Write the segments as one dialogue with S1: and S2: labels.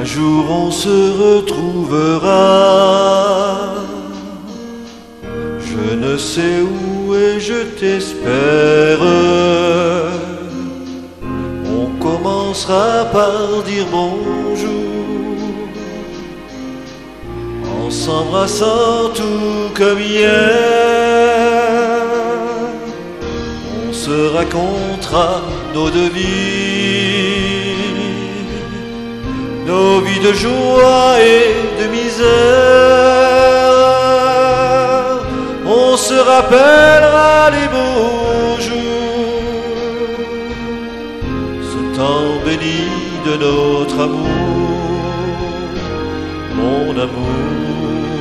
S1: jour on se retrouvera. Je ne sais où et je t'espère. On commencera par dire bonjour, en s'embrassant tout comme hier. On se racontera nos deux vies, nos vies de joie et de misère. On se rappellera les beaux jours, ce temps béni de notre amour, mon amour.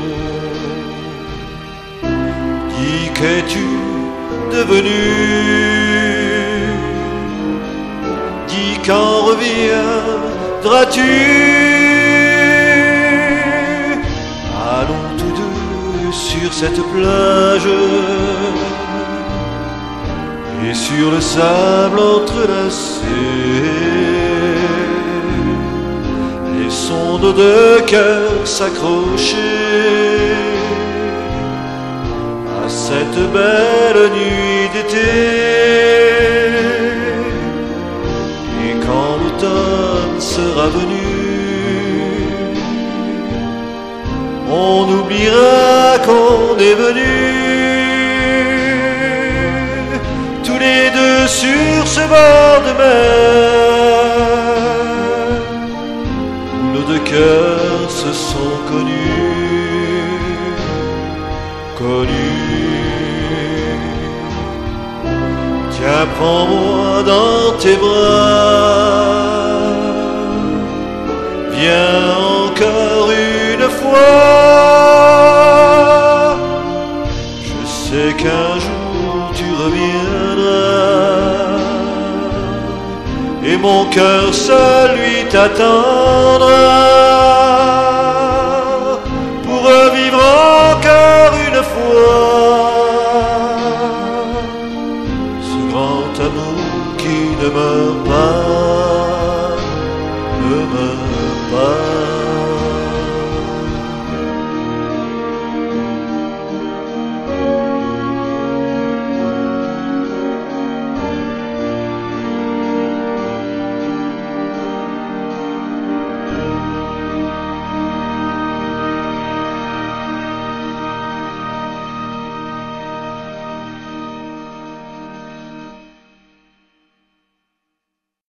S1: Dis, qu'es-tu devenu? Dis, quand reviendras-tu? Allons tous deux sur cette plage, et sur le sable entrelacé, laissons nos deux cœurs s'accrocher à cette belle nuit d'été. Et quand l'automne sera venu, on oubliera qu'on est venus tous les deux sur ce bord de mer, où nos deux cœurs se sont connus. Tiens, prends-moi dans tes bras, viens encore une fois. Je sais qu'un jour tu reviendras, et mon cœur seul lui t'attendra, pour revivre encore une fois ce grand amour qui ne meurt pas, ne meurt pas.